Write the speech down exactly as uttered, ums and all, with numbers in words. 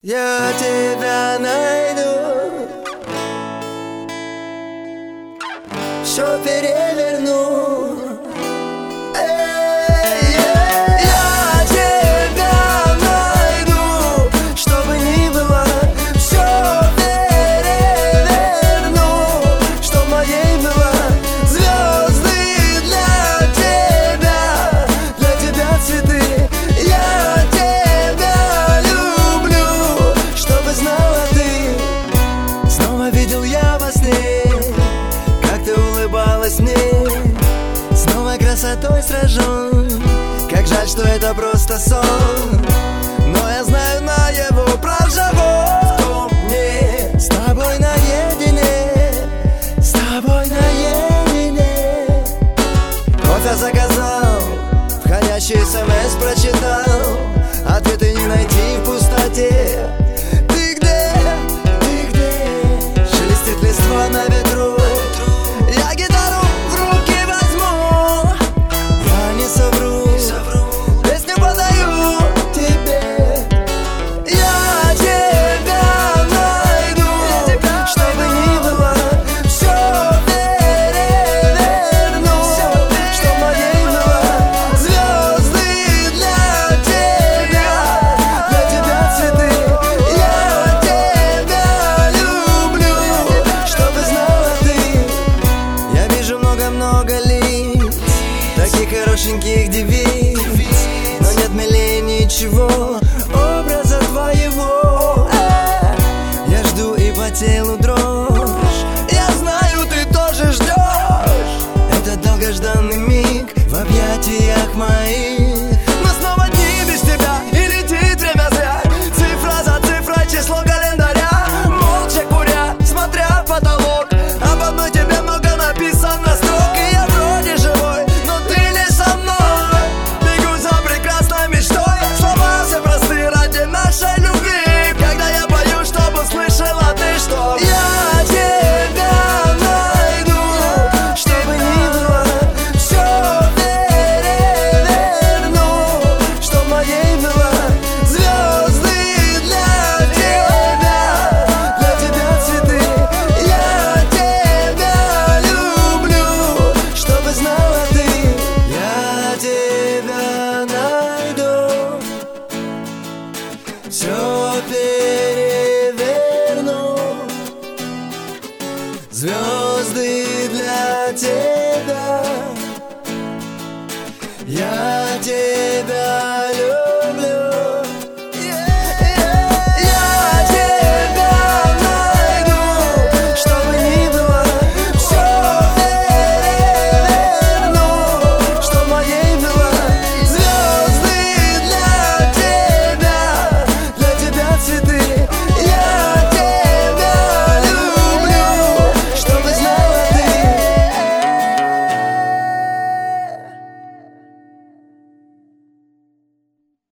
Я тебя найду, все переверну. Эй, я тебя найду, что бы ни было, все переверну, что моей было. Звезды для тебя, для тебя цветы. Я тебя люблю, чтобы знала ты. Снова видел я во сне, как ты улыбалась мне, снова красотой сражен. Как жаль, что это просто сон, но я знаю, наяву проживу. Мне с тобой наедине, с тобой наедине. Кофе заказал, входящий смс прочитал, ответы не найти в пустоте. Ты где, ты где? Шелестит листва на ветру. Я гитару в руки возьму, я не совру, песню подаю тебе. Я тебя найду, что бы ни было, все переверну, что моей было. Звезды для тебя, для тебя цветы. Я тебя люблю, чтобы знала ты. Я вижу много-много лиц, таких хорошеньких девиц, но нет милее ничего образа твоего. Э, Я жду и по телу дрожь, я знаю, ты тоже ждешь этот долгожданный миг в объятиях моих. Но снова дни без тебя, и летит время зря. Цифра за цифрой, число календаря. Молча куря, смотря в потолок, об одной тебе много написано строк. И я вроде живой, но ты не со мной. Бегу за прекрасной мечтой, слова все просты ради нашей любви. Когда я пою, чтобы услышала ты, что я тебя найду, что бы ни было, все переверну, что моей было. Звезды для тебя, для тебя цветы. Я тебя люблю, чтобы знала ты. Я тебя найду, все переверну. Звезды для тебя.